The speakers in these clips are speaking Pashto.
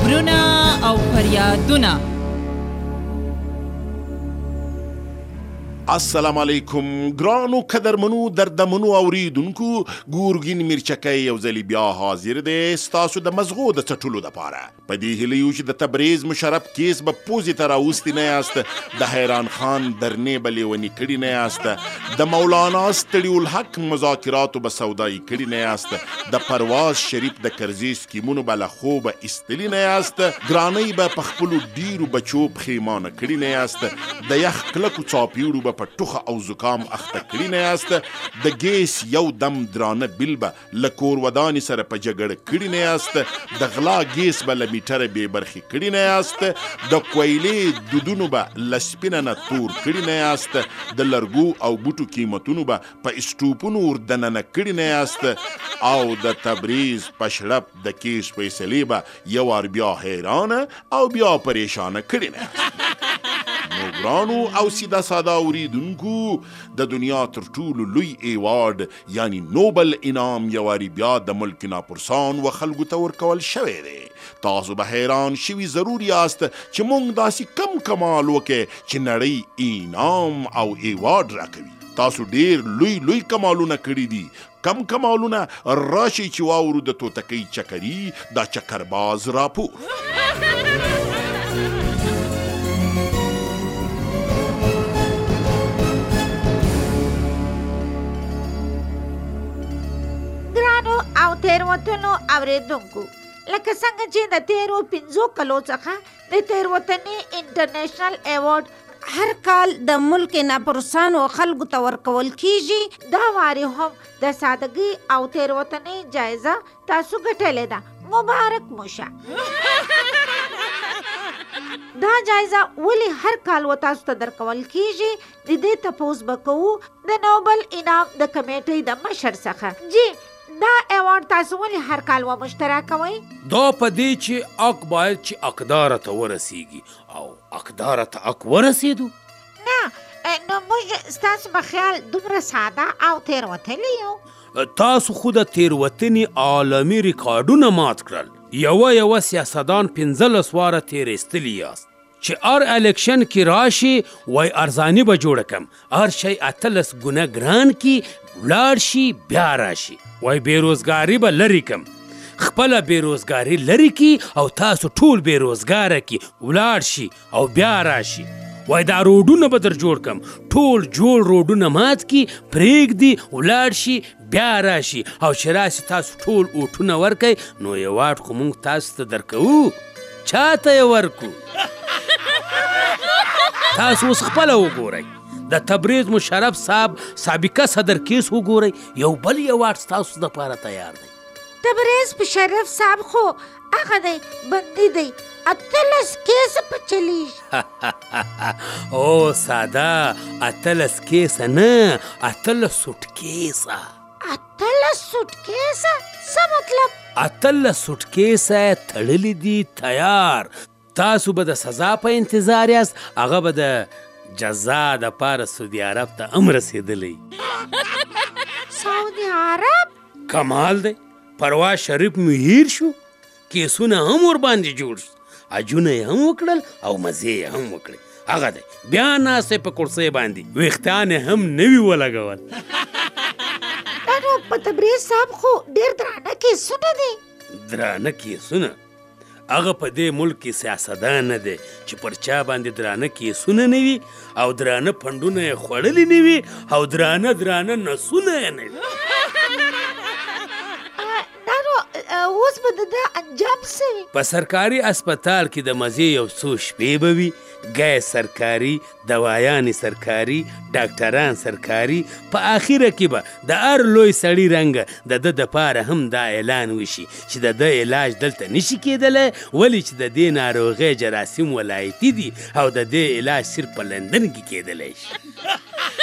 خبرونه او فریادونه. السلام علیکم ګرانو قدرمنو دردمنو اوریدونکو، ګورګین میرچکی یو ځلې بیا حاضر دی ستاسو د مزغو د څټلو دپاره. په دې هیله یو چې د تبریز مشرف کیس به پوزې ته راوستي نه یاست، د حیران خان درنې به لیوني کړي نه یاست، د مولانا ستړي الحق مذاکراتو به سودایي کړي نه یاست، د پرواز شریف د کرزي سکیمونو به له خوبه ایستلي نه یاست، ګرانۍ به په خپلو ډیرو بچو پښیمانه کړي نه یاست، د یخ کلکو څاپیړو به په ټوخه او زکام اخته کړي نه یاست، د ګیس یو دم درانه بیل به له کور ودانې سره په جګړه کړي نه یاست، د غلا ګیس به له میټره بې برخې کړي نه یاست، د کویلې دودونو به له سپینه نه تور کړي نه یاست، د لرګو او بوټو قیمتونو به په اسټوپونو وردننه کړي نه یاست، او د تبریز په شړپ د کیس فیصلې به یو وار بیا حیرانه او بیا پریشانه کړي نه یاست. نو ګرانو او سیده ساده اوریدونکو، د دنیا تر ټولو لوی ایوارډ یعنی نوبل انعام یو واري بیا د ملک ناپرسان و خلکو ته ورکول شوی دی. تاسو به حیران شوي ضرور یاست چې موږ داسې کم کمال وکړي چې نړۍ انعام او ایوارډ راکوي. تاسو ډیر لوی لوی کمالونه کړي دي. کم کمالونه راشي چې واورو د توتکۍ چکري دا چکرباز راپور. او تیروتنو اوریدونکو، لکه څنګه چې د تیرو 5 کلو څخه د تیروتنې انټرنیشنل ایوارډ هر کال د ملک ناپرسانو خلکو ته ورکول کیږي، دا واري هم د سادګۍ او تیروتنې جایزه تاسو ګټلې ده. مبارک موشه. دا جایزه ولی هر کال و تاسو ته درکول کیږي؟ د دې تپوس به کوو د نوبل انعام د کمیټې د مشر څخه. جی دا ایوارډ تاسو ولې هر کال و مشترک کوئ؟ دا په دې چې اک باید چې اقدار ته ورسیږي او اقدار ته اک ورسېدو. نه نو موږ ستاسو په خیال دومره ساده او تیروتلي یو؟ تاسو خو د تیروتنې عالمي ریکارډونه مات کړل. یوه سیاستدان 15 واره تیریستلي یاست چې هر الیکشن کې راشي وای ارزاني به جوړه کم، هر شی 18 ګونه ګران کې ولاړ شي بیا راشي، وای بیروزګاري به لرې کم، خپله بیروزګاري لرې کی او تاسو ټول بیروزګاره کی ولاړ شي او بیا راشي، وای دا روډونه به در جوړ کم، ټول جوړ روډونه مات کی پرېږدي ولاړ شي بیا راشي، او چې راشي تاسو ټول اوټونه ورکئ نو ایوارډ خو موږ تاسو ته درکوو. چاته یې ورکو؟ تاسو اوس خپله وګورئ، د تبریز مشرف صاحب سابقه صدر کیس وګورئ، یو بل ایوارډ ستاسو دپاره تیار دی. تبریز مشرف صاحب خو هغه دی بندي دی 18 کیس په چلیږي. او ساده 18 کیسه نه 18 سوټکیسه. 18 سوټکیسه څه مطلب؟ 18 سوټکیسه تړلي دي تیار. تاسو به د سزا په انتظار یاست، هغه به د جزا دپاره سعودي عرب ته هم رسېدلی. سعودي عرب؟ کمال دی. پرواز شریف مو هیر شو، کیسونه هم ورباندې جوړ شو، حجونه یې هم وکړل او مزې یې هم وکړې. هغه دی بیا ناستې په کرسۍ باندې ویښتان یې هم نوي ولګول. نو په تبریز صاحب خو ډېر درانه کیسونه دي. درانه کیسونه؟ هغه په دې ملک کې سیاستدان نه دی چې پر چا باندې درانه کیسونه نه وي او درانه پنډونه یې خوړلي نه وي او درانه نسونه یې نه وي. اوس به د ده انجام څه وي؟ په سرکاري اسپتال کې د مزې یو څو شپې به وي، ګیس سرکاري، دوایانې سرکاري، ډاکټران سرکاري، په اخره کې به د هر لوی سړي رنګه د ده دپاره هم دا اعلان وشي چې د ده علاج دلته نشي کېدلی، ولې چې د دې ناروغۍ جراثیم ولایتي دي او د دې علاج صرف په لندن کې کېدلی شي.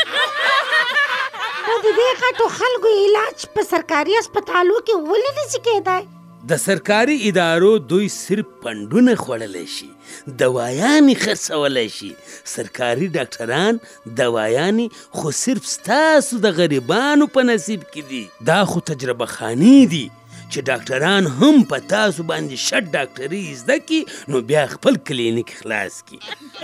نو د دې غټو خلکو علاج په سرکاري اسپتالو کې ولې نشي کېدای؟ د سرکاري ادارو دوی صرف پنډونه خوړلی شي، دوایانې خرڅولی شي. سرکاري ډاکټران دوایانې خو صرف ستاسو د غریبانو په نصیب کې دي. دا خو تجربه خانې دي چې ډاکټران هم په تاسو باندې شت ډاکټري زده کي نو بیا خپل کلینیک خلاص کی.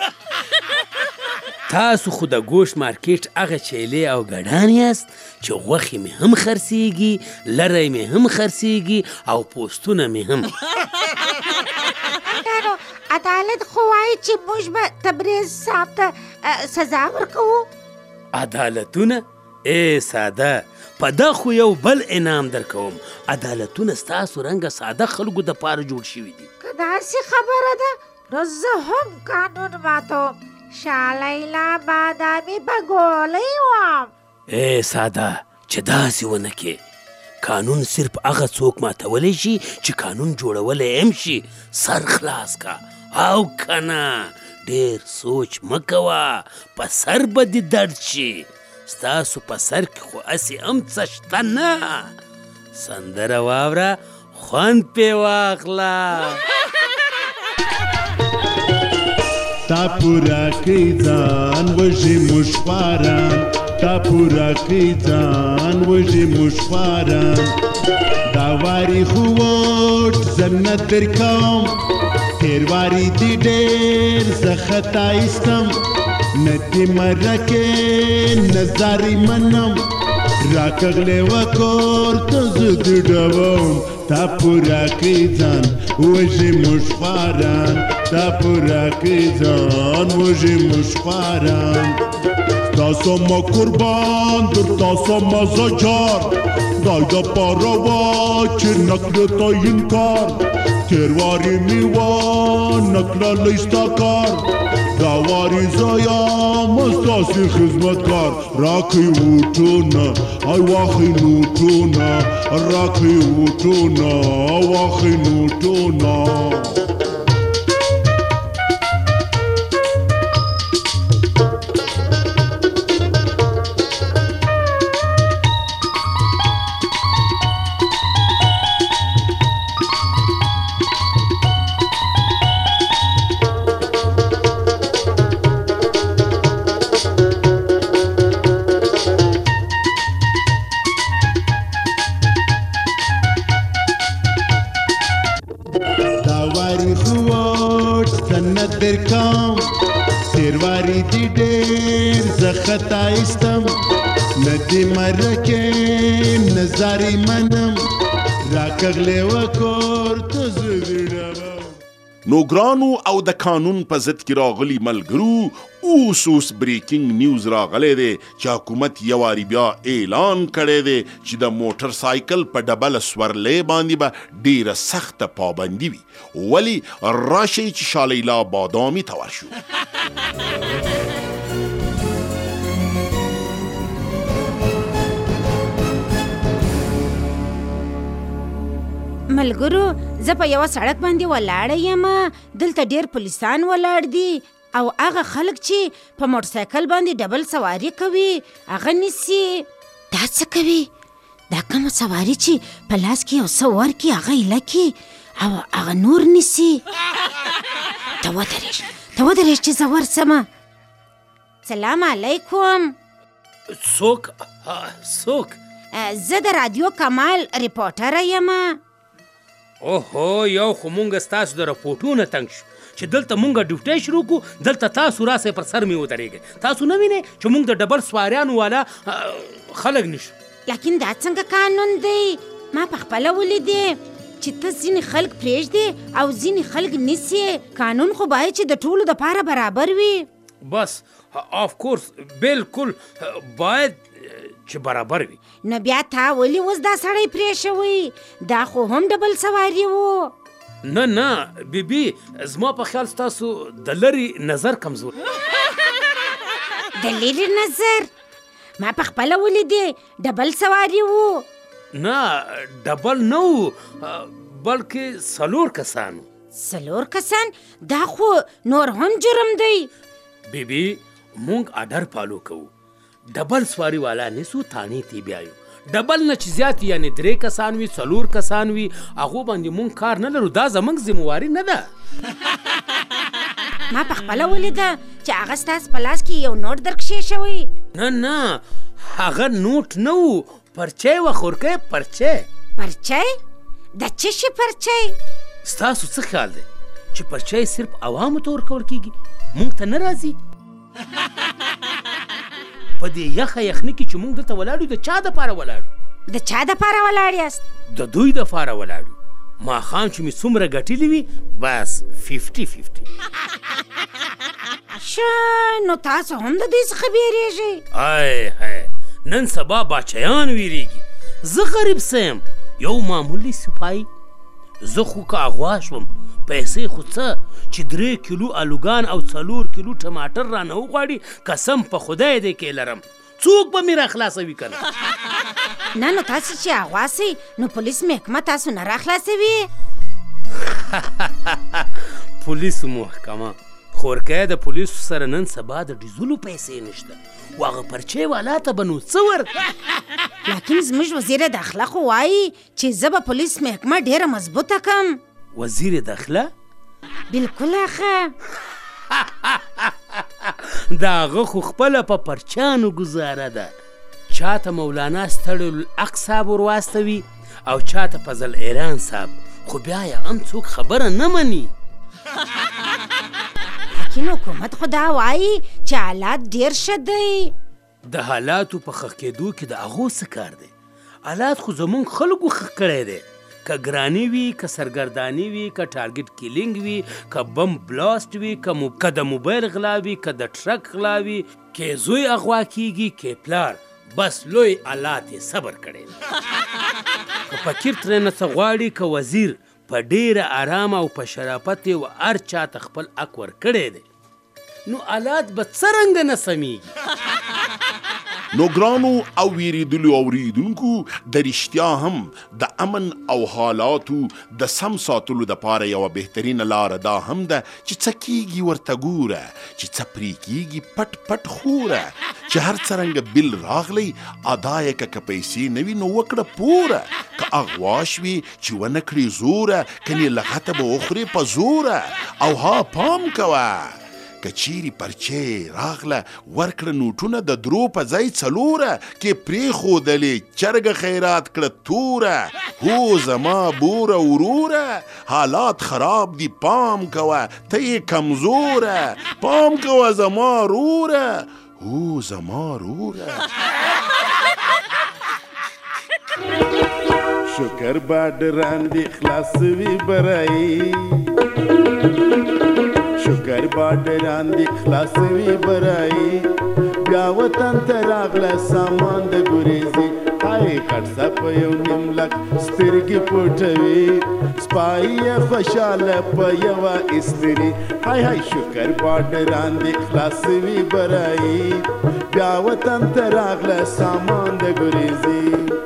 تاسو خو د ګوشت مارکیټ هغه چیلې او ګډان یاست چې غوښې مې هم خرڅېږي، لری مې هم خرڅېږي او پوستونه مې هم. عدالت خو وایي چې موږ به تبریز صاحب ته سزا ورکوو. عدالتونه؟ ای ساده، په دا خو یو بل انعام درکوم. عدالتونه ستاسو رنګه ساده خلکو دپاره جوړ شوي دي. که داسې خبره ده نو زه هم قانون ماتوم. شالیلا بادامي به ګولۍ وم. ای ساده، چې داسې ونه کې. قانون صرف هغه څوک ماتولی شي چې قانون جوړولی هم شي. سر خلاص کا او کنه ډېر سوچ مه کوه، په سر به دې درد شي. ستاسو په سر کې خو هسې هم څه شته نه. سندره واوره، خوند پې واخله. تا پورا کړی ځان وژې موږ خواران، تا پورا کړی ځان وژې موږ خواران. دا واري خو وټ زه نه درکوم، تېر واري دې ډېر زه خطا ایستم. نه دې مرکې نظارې منم، راکغلی و کور ته زه دې ډبوم. تا پورا کړی ځان وژې موږ خواران، تا پورا کړی ځان وژې موږ خواران. تاسو ما قربان در تاسو ما زجار، دای دپاره وه چې نکړې تا انکار. تېرواري مې وانکړلی ستا کار، دا واري زه یم ستاسې خدمتکار. راکړئ ووټونه ای واخئ نوټونه، راکړئ ووټونه واخئ نوټونه. تېرواري دې ډېر زه خطا ایستم، نه دې مرکې نظارې منم، راکغلی و کور ته زه دې ډبوم. نو ګرانو او د قانون په ضد کې راغلي ملګرو، اوس بریکینګ نیوز راغلی دی چې حکومت یو واري بیا اعلان کړی دی چې د موټر سایکل په ډبله سورلۍ باندې به ډیره سخته پابندي وي. ولې؟ راشئ چې شالیلا بادامي ته ورشو. ملګرو، زه په یوه سړک باندې ولاړه یم. دلته ډېر پولیسان ولاړ دي او هغه خلک چې په موټرسایکل باندې ډبل سواري کوي هغه نیسي. دا څه کوي؟ دا کومه سواري چې په لاس کې یو څه ورکړي هغه ایله کړي او هغه نور نیسي. ته ودرېږ چې زه ورسمه. سلام علیکم. څوک؟ زه د رادیو کمال ریپورټره یم. اوهو، یو خو مونږ ستاسو د رپورټونه تنګ شو چې دلته مونږ ډیوټۍ شروع کړو، دلته تاسو راسئ پر سر مې ودرېږئ. تاسو نه وینئ چې مونږ د ډبل سواریانو والا خلک نشو. لیکن دا څنګه قانون دی؟ ما په خپله ولیدې چې ته ځینې خلک پرېږدې او ځینې خلک نیسې. قانون خو باید چې د ټولو دپاره برابر وي. بس آف کورس، بالکل باید چې برابر وي. نو بیا تا ولې اوس دا سړی پرېښوی؟ دا خو هم ډبل سواري و. نه بیبي، زما په خیال ستاسو د لرې نظر کمزور. د لرې نظر؟ ما په خپله ولیدې ډبل سواري و. نه ډبل نه و، بلکې 4 کسانو. 4 کسان؟ دا خو نور هم جرم دی. بیبي، مونږ اډر پالو کوو. ډبل سواری والا نیسو، تانې تی بیایو. ډبل نه چې زیات یعنی 3 کسان وي 4 کسان وي، هغو باندې مونږ کار نه لرو. دا زموږ ذمواري نه ده. ما په خپله ولیده چې هغه ستاسو په لاس کې یو نوټ درکښې شوی. نه هغه نوټ نه و، پرچی و. خورکۍ پرچی. د څه شي پرچی؟ ستاسو څه خیال دی چې پرچی صرف عوامو ته ورکول کیږي، موږ ته نه راځي؟ په دې یخه یخني کې چې موږ دلته ولاړ یو، د چا دپاره ولاړ یو؟ د چا دپاره ولاړ یاست؟ د دوی دپاره ولاړ یو. ماښام چې مې څومره ګټلي وي بس 50-50. شه نو تاسو هم د دوی څخه بیریږئ؟ ای نن سبا باچیان ویریږي. زه غریب سیم، یو معمولی سپای. زه خو که اغوا شوم پیسې خو څه چې 3 کیلو الوګان او 4 کیلو ټماټر رانه وغواړي، قسم په خدای دی کې لرم څوک به مې راخلاصوي که نه؟ نه نو تاسو چې اغوا سئ نو پولیس محکمه تاسو نه راخلاصوي؟ پولیسو محکمه خورکۍ د پولیسو سره نن سبا د ډیزلو پیسې نشته، و هغه پرچې والا ته به نو څه لیکن زموږ وزیر داخله خو وایي چې زه به پولیس محکمه ډېره مضبوطه کم. وزیر داخله؟ بلکل اخه. د هغه خو خپله په پرچانو ګزاره ده. چاته مولانا ستړی الحق صاحب ورواستوي او چاته فضل ایران صاحب، خو بیا یې هم څوک خبره نه مني. لیکن حکومت خو دا وایي چې حالات ډېر ښه دی. د حالاتو په ښه کېدو کې د هغو څه کار دی؟ حالات خو زمونږ خلکو ښه کړی دی. که ګراني وي، که سرګرداني وي، که ټارګټ کیلینګ وي، که بم بلاست وي، که د موبایل غلا وي، که د ټرک غلا وي، که زوی اغوا کیږي، که پلار، بس لوی الله دې صبر کړی دی. که فقیر ترېنه څه غواړي، که وزیر په ډېره آرامه او په شرافت یې و هر چاته خپل حق ورکړی دی، نو حالات به څرنګه نه سمیږي؟ نو ګرانو او ویریدلو اوریدونکو، د رښتیا هم د امن او حالاتو د سم ساتلو دپاره یوه بهترینه لاره دا هم ده چې څه کیږي ورته ګوره، چې څه پرې کیږي پټ پټ خوره، چې هر څرنګه بل راغلی ادا یې که پیسې نه وي نو وکړه پوره، که اغوا شوي چې ونه کړې زوره، کنې لغته به وخورې په زوره. او ها پام کوه، که چیرې پرچې راغله ورکړه نوټونه د 3 په ځای 4، کې پرېښودلې چرګه خیرات کړه توره. هو زما بوره وروره، حالات خراب دي پام کوه، ته یې کمزوره، پام کوه زما روره، هو زما روره. شکر بادران دی خلاصوي برای، شکر بادران دی خلاصوي برای، بیا وطن ته راغله سامان د ګریزي، هاي خرڅه په یو نیم لک سترګې پټوي، سپای خوشاله په یوه استري، هاي شکر بادران دی خلاصوي برای، بیا وطن ته راغله سامان د ګریزي.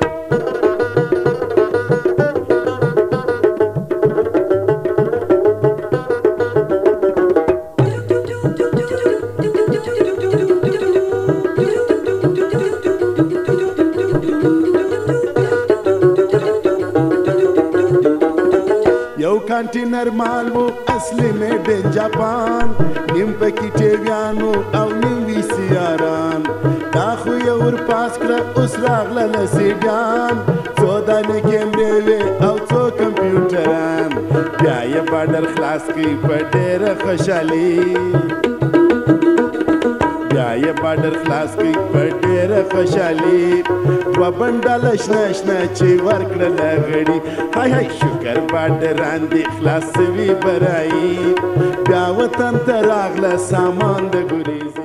کانټینر مال وو اصلي میډ ان جاپان، نیم پکې ټیویانو او نیم وی سی آران، دا خو یې ورپاس کړه اوس راغله لسیډیان، څو دانې کیمرې وې او څو کمپیوټران، بیا یې بارډر خلاص کړي په ډېره خوشحالي، بیا یې بارډر خلاص کړي په ډېره خوشحالي، 2 بنډله شنه شنه چې ورکړله غړي، هاي شکر بادران دی خلاصوي برای، بیا وطن ته راغله سامان د ګریزي.